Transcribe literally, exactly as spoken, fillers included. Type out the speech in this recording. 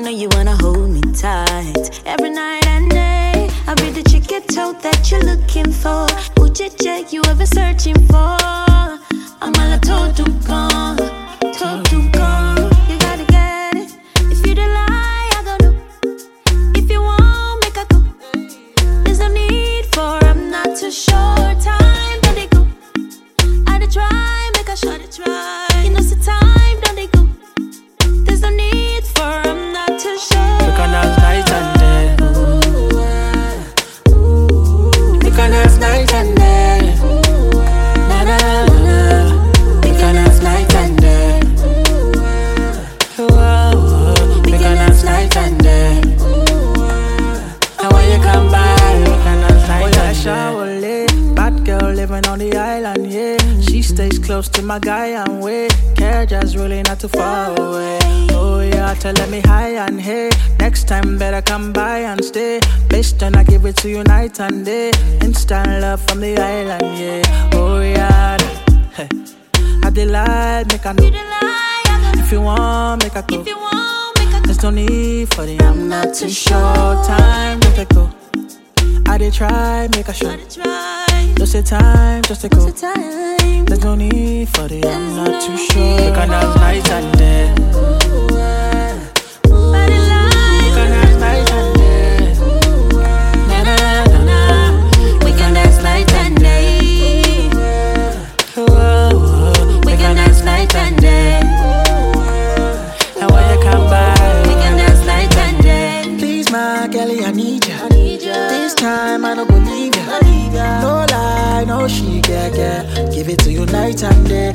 know you wanna hold me tight. Every night and day, I'll be the chick you told that you're looking for. Uchiche you ever searching for. I'm all a total gone, total gone. You gotta get it. If you the lie, I go no. If you want, make a go. There's no need for I'm not too short. Time, don't they go? I dey try, make a shot, try. You know, the time, don't they go? There's no need for I'm not too sure. We can have night and day. We can have night and day. Na na na na. We can have night and day. We can have night and day. And when you come by, we can have night and day. Bad girl living on the island, yeah. She stays close to my guy and way. Care just really not too far away. Oh yeah, tell me hi and hey. Next time better come by and stay. Based on I give it to you night and day. Instant love from the island, yeah. Oh yeah, hey. I delight, make a know. If you want, make a go. There's no need for the I'm not too sure. Time to take go. I did try, make a shot. Just a time, just a go. There's no need for the I'm not too sure. We can have night and day. We can have night and day. Na na na na. We can dance night and day. We can dance night and day. And when you come by, we can dance night and day. Please, my girlie, I need ya. This time I don't believe ya. No lie, no she, yeah, yeah. Give it to you night and day.